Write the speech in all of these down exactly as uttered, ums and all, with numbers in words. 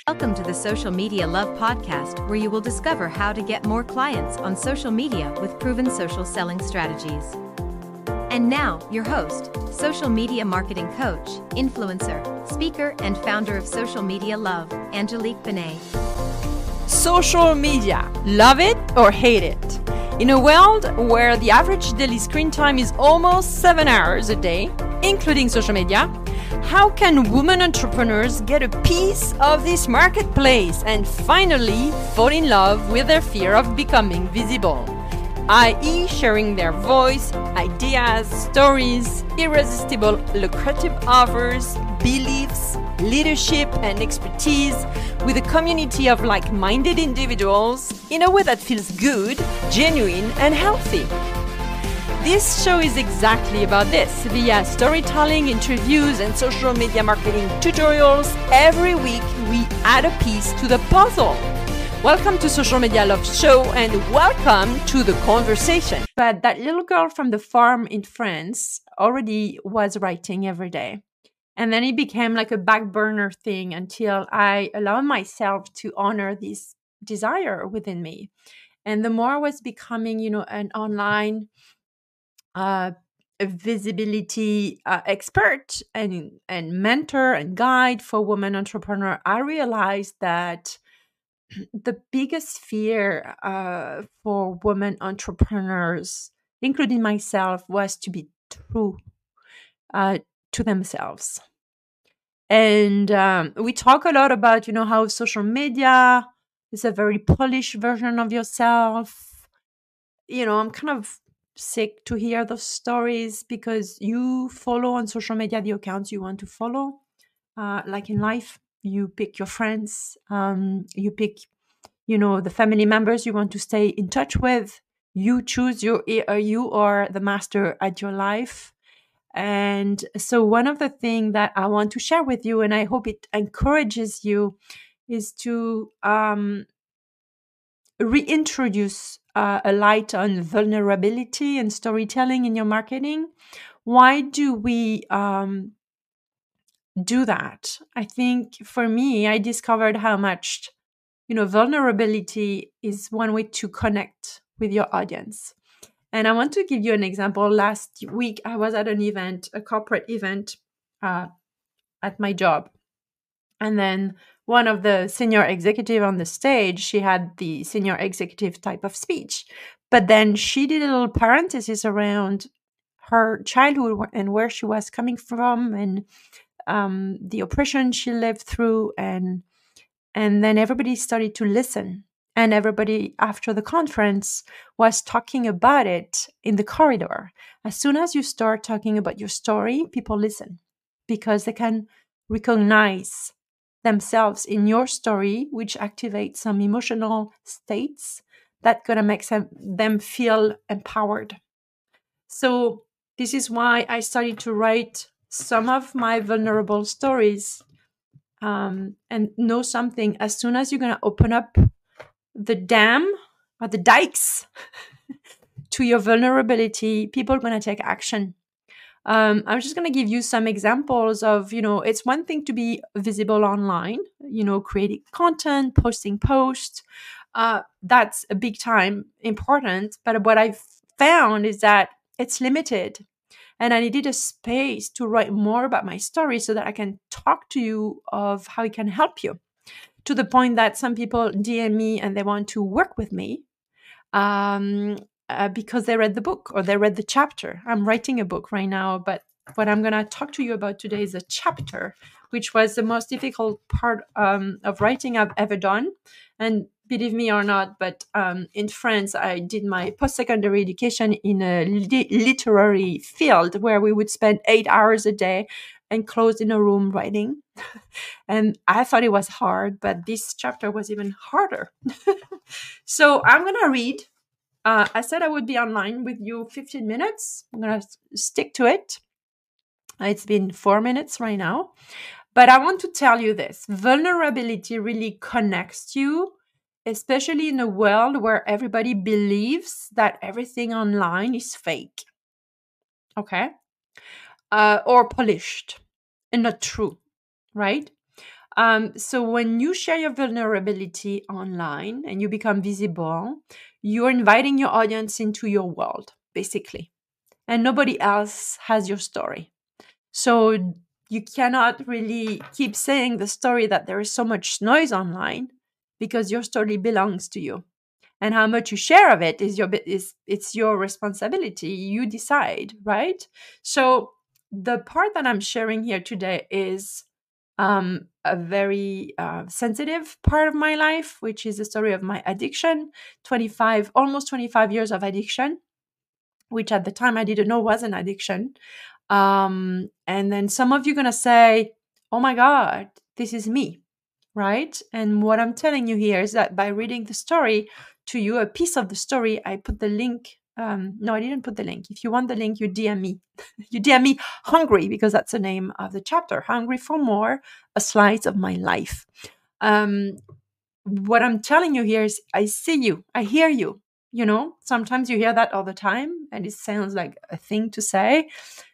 Welcome to the Social Media Love Podcast, where you will discover how to get more clients on social media with proven social selling strategies. And now, your host, social media marketing coach, influencer, speaker, and founder of Social Media Love, Angelique Benet. Social media, love it or hate it. In a world where the average daily screen time is almost seven hours a day, including social media, how can women entrepreneurs get a piece of this marketplace and finally fall in love with their fear of becoming visible, that is sharing their voice, ideas, stories, irresistible lucrative offers, beliefs, leadership, and expertise with a community of like-minded individuals in a way that feels good, genuine, and healthy? This show is exactly about this. Via storytelling, interviews, and social media marketing tutorials, every week we add a piece to the puzzle. Welcome to Social Media Love Show and welcome to the conversation. But that little girl from the farm in France already was writing every day. And then it became like a back burner thing until I allowed myself to honor this desire within me. And the more I was becoming, you know, an online uh, a visibility uh, expert and, and mentor and guide for women entrepreneurs, I realized that the biggest fear uh, for women entrepreneurs, including myself, was to be true uh, to themselves. And um, we talk a lot about, you know, how social media is a very polished version of yourself. You know, I'm kind of sick to hear those stories because you follow on social media the accounts you want to follow. Uh, like in life, you pick your friends, um, you pick, you know, the family members you want to stay in touch with. You choose your, uh, you are the master at your life. And so one of the things that I want to share with you, and I hope it encourages you, is to um, reintroduce uh, a light on vulnerability and storytelling in your marketing. Why do we um, do that? I think for me, I discovered how much, you know, vulnerability is one way to connect with your audience. And I want to give you an example. Last week, I was at an event, a corporate event uh, at my job. And then one of the senior executive on the stage, she had the senior executive type of speech. But then she did a little parenthesis around her childhood and where she was coming from and um, the oppression she lived through. And, and then everybody started to listen. And everybody after the conference was talking about it in the corridor. As soon as you start talking about your story, people listen because they can recognize themselves in your story, which activates some emotional states that gonna make them, them feel empowered. So this is why I started to write some of my vulnerable stories um, and know something. As soon as you're gonna open up the dam or the dikes to your vulnerability, people are going to take action. Um, I'm just going to give you some examples of, you know, it's one thing to be visible online, you know, creating content, posting posts. Uh, that's a big time important. But what I've found is that it's limited. And I needed a space to write more about my story so that I can talk to you of how it can help you. To the point that some people D M me and they want to work with me um, uh, because they read the book or they read the chapter. I'm writing a book right now, but what I'm going to talk to you about today is a chapter, which was the most difficult part um, of writing I've ever done. And believe me or not, but um, in France, I did my post-secondary education in a li- literary field where we would spend eight hours a day enclosed in a room writing. And I thought it was hard, but this chapter was even harder. So I'm going to read. Uh, I said I would be online with you fifteen minutes. I'm going to stick to it. It's been four minutes right now. But I want to tell you this. Vulnerability really connects you, especially in a world where everybody believes that everything online is fake. Okay? Uh, or polished and not true, right? Um, so when you share your vulnerability online and you become visible, you're inviting your audience into your world, basically. And nobody else has your story. So you cannot really keep saying the story that there is so much noise online, because your story belongs to you. And how much you share of it is your is it's your responsibility. You decide, right? So the part that I'm sharing here today is um, a very uh, sensitive part of my life, which is the story of my addiction. twenty-five, almost twenty-five years of addiction, which at the time I didn't know was an addiction. Um, and then some of you are going to say, oh my God, this is me, right? And what I'm telling you here is that by reading the story to you, a piece of the story, I put the link. Um, no, I didn't put the link. If you want the link, you D M me. You D M me Hungry, because that's the name of the chapter. Hungry for More, a slice of my life. Um, what I'm telling you here is I see you, I hear you. You know, sometimes you hear that all the time and it sounds like a thing to say.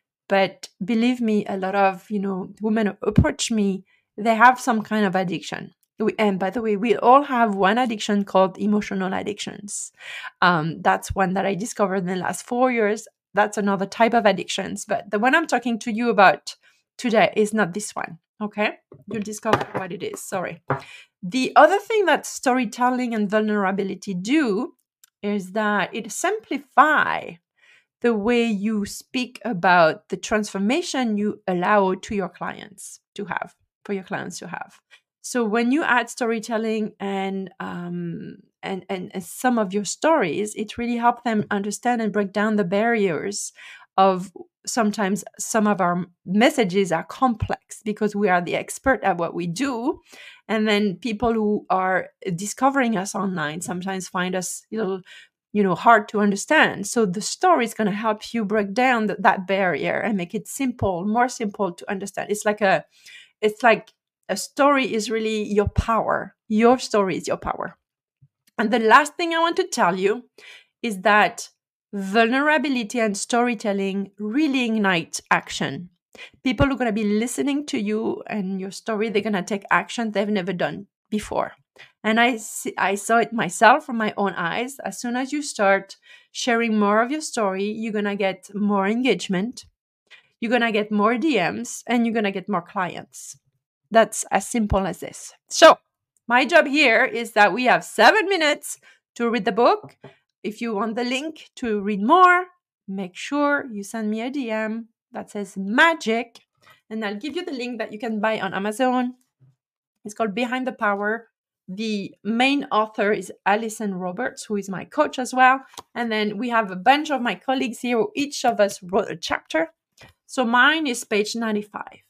But believe me, a lot of, you know, women approach me, they have some kind of addiction. We, and by the way, we all have one addiction called emotional addictions. Um, that's one that I discovered in the last four years. That's another type of addictions. But the one I'm talking to you about today is not this one. Okay? You'll discover what it is. Sorry. The other thing that storytelling and vulnerability do is that it simplify the way you speak about the transformation you allow to your clients to have, for your clients to have. So when you add storytelling and um, and, and and some of your stories, it really helps them understand and break down the barriers of sometimes some of our messages are complex because we are the expert at what we do. And then people who are discovering us online sometimes find us a little, you know, hard to understand. So the story is going to help you break down th- that barrier and make it simple, more simple to understand. It's like a, it's like a story is really your power. Your story is your power. And the last thing I want to tell you is that vulnerability and storytelling really ignite action. People are going to be listening to you and your story. They're going to take action they've never done before. And I see, I saw it myself from my own eyes. As soon as you start sharing more of your story, you're going to get more engagement. You're going to get more D Ms and you're going to get more clients. That's as simple as this. So my job here is that we have seven minutes to read the book. If you want the link to read more, make sure you send me a D M that says magic, and I'll give you the link that you can buy on Amazon. It's called Behind the Power. The main author is Alison Roberts, who is my coach as well. And then we have a bunch of my colleagues here, who each of us wrote a chapter. So mine is page ninety-five.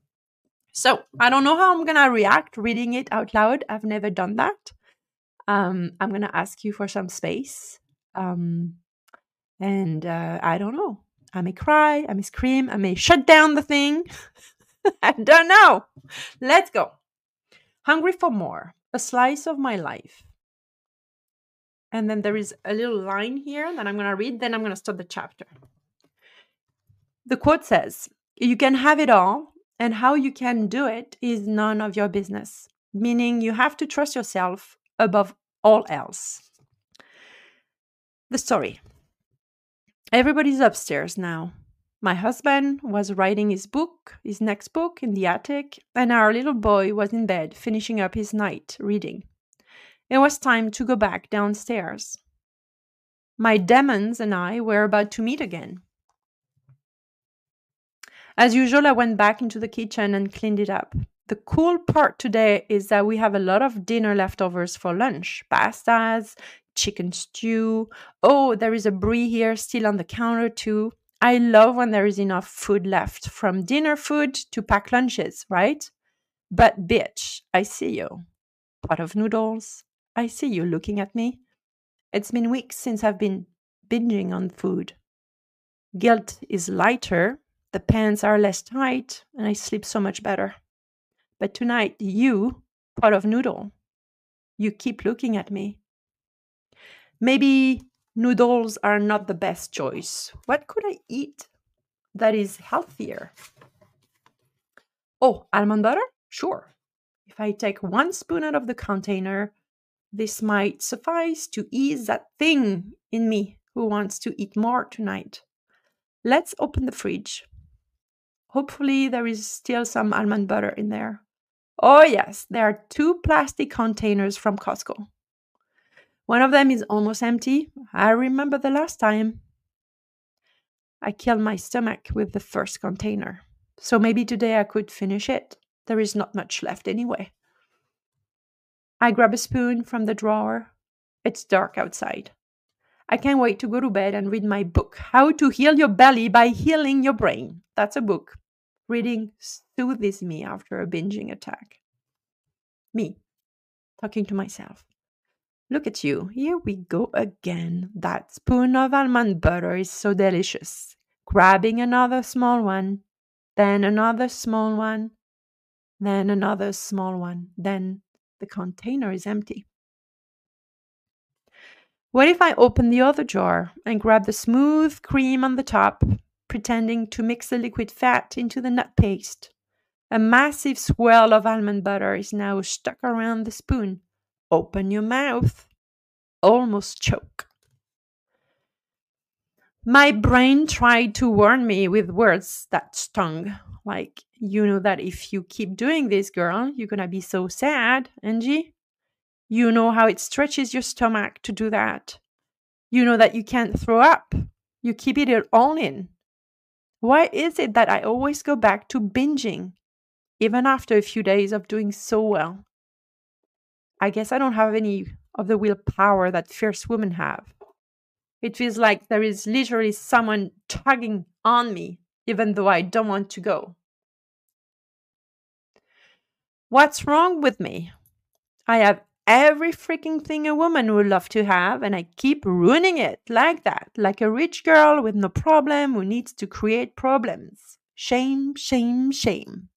So I don't know how I'm going to react reading it out loud. I've never done that. Um, I'm going to ask you for some space. Um, and uh, I don't know. I may cry. I may scream. I may shut down the thing. I don't know. Let's go. Hungry for More, a slice of my life. And then there is a little line here that I'm going to read. Then I'm going to start the chapter. The quote says, "You can have it all, and how you can do it is none of your business." Meaning you have to trust yourself above all else. The story. Everybody's upstairs now. My husband was writing his book, his next book, in the attic, and our little boy was in bed finishing up his night reading. It was time to go back downstairs. My demons and I were about to meet again. As usual, I went back into the kitchen and cleaned it up. The cool part today is that we have a lot of dinner leftovers for lunch. Pastas, chicken stew. Oh, there is a brie here still on the counter too. I love when there is enough food left, from dinner food to packed lunches, right? But bitch, I see you. Pot of noodles. I see you looking at me. It's been weeks since I've been binging on food. Guilt is lighter. The pants are less tight, and I sleep so much better. But tonight, you, pot of noodle, you keep looking at me. Maybe noodles are not the best choice. What could I eat that is healthier? Oh, almond butter? Sure. If I take one spoon out of the container, this might suffice to ease that thing in me who wants to eat more tonight. Let's open the fridge. Hopefully, there is still some almond butter in there. Oh, yes, there are two plastic containers from Costco. One of them is almost empty. I remember the last time I killed my stomach with the first container. So maybe today I could finish it. There is not much left anyway. I grab a spoon from the drawer. It's dark outside. I can't wait to go to bed and read my book, How to Heal Your Belly by Healing Your Brain. That's a book. Reading soothes me after a binging attack. Me, talking to myself. Look at you. Here we go again. That spoon of almond butter is so delicious. Grabbing another small one, then another small one, then another small one. Then the container is empty. What if I open the other jar and grab the smooth cream on the top, pretending to mix the liquid fat into the nut paste? A massive swirl of almond butter is now stuck around the spoon. Open your mouth. Almost choke. My brain tried to warn me with words that stung. Like, you know that if you keep doing this, girl, you're gonna be so sad, Angie. You know how it stretches your stomach to do that. You know that you can't throw up. You keep it all in. Why is it that I always go back to binging, even after a few days of doing so well? I guess I don't have any of the willpower that fierce women have. It feels like there is literally someone tugging on me, even though I don't want to go. What's wrong with me? I have every freaking thing a woman would love to have, and I keep ruining it like that, like a rich girl with no problem who needs to create problems. Shame, shame, shame.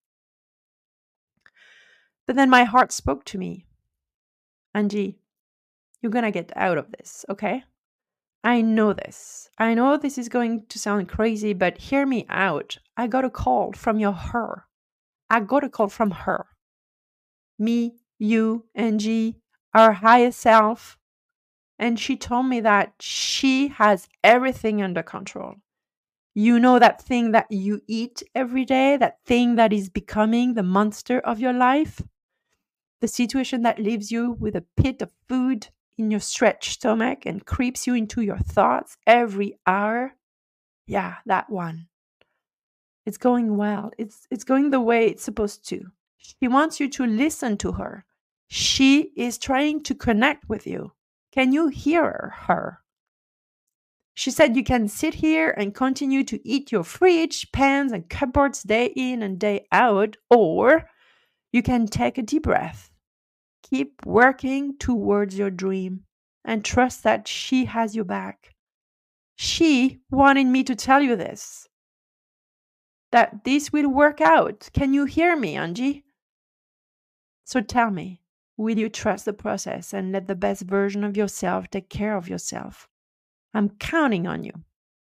But then my heart spoke to me. Angie, you're gonna get out of this, okay? I know this. I know this is going to sound crazy, but hear me out. I got a call from your her. I got a call from her. Me, you, Angie, our higher self. And she told me that she has everything under control. You know that thing that you eat every day, that thing that is becoming the monster of your life? The situation that leaves you with a pit of food in your stretched stomach and creeps you into your thoughts every hour? Yeah, that one. It's going well. It's it's going the way it's supposed to. She wants you to listen to her. She is trying to connect with you. Can you hear her? She said you can sit here and continue to eat your fridge, pans, and cupboards day in and day out, or you can take a deep breath. Keep working towards your dream and trust that she has your back. She wanted me to tell you this, that this will work out. Can you hear me, Angie? So tell me, will you trust the process and let the best version of yourself take care of yourself? I'm counting on you.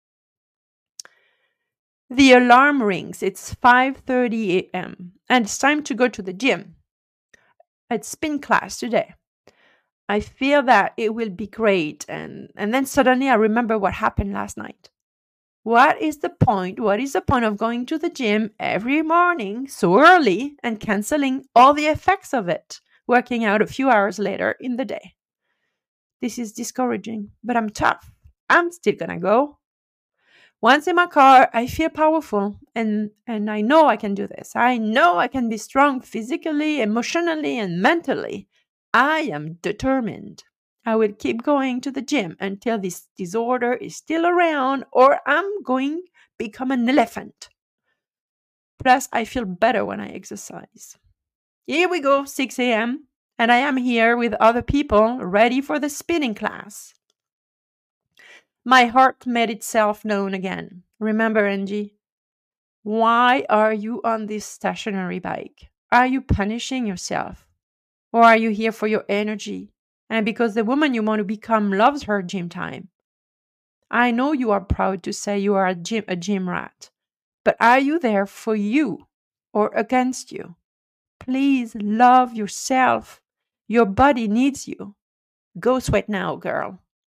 The alarm rings. It's five thirty a.m. and it's time to go to the gym. It's spin class today. I feel that it will be great, and, and then suddenly I remember what happened last night. What is the point? What is the point of going to the gym every morning so early and canceling all the effects of it, working out a few hours later in the day? This is discouraging, but I'm tough. I'm still gonna go. Once in my car, I feel powerful, and, and I know I can do this. I know I can be strong physically, emotionally, and mentally. I am determined. I will keep going to the gym until this disorder is still around, or I'm going to become an elephant. Plus, I feel better when I exercise. Here we go, six a.m., and I am here with other people ready for the spinning class. My heart made itself known again. Remember, Angie, why are you on this stationary bike? Are you punishing yourself? Or are you here for your energy? And because the woman you want to become loves her gym time? I know you are proud to say you are a gym, a gym rat, but are you there for you or against you? Please love yourself. Your body needs you. Go sweat now, girl.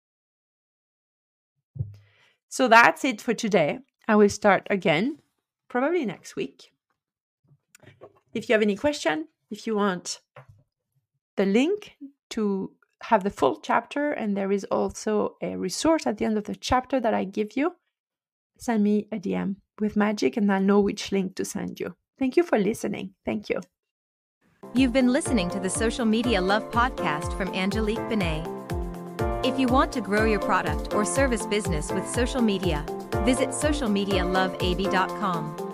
So that's it for today. I will start again, probably next week. If you have any question, if you want the link to have the full chapter, and there is also a resource at the end of the chapter that I give you, send me a D M with magic and I'll know which link to send you. Thank you for listening. Thank you. You've been listening to the Social Media Love podcast from Angelique Benet. If you want to grow your product or service business with social media, visit social media love a b dot com.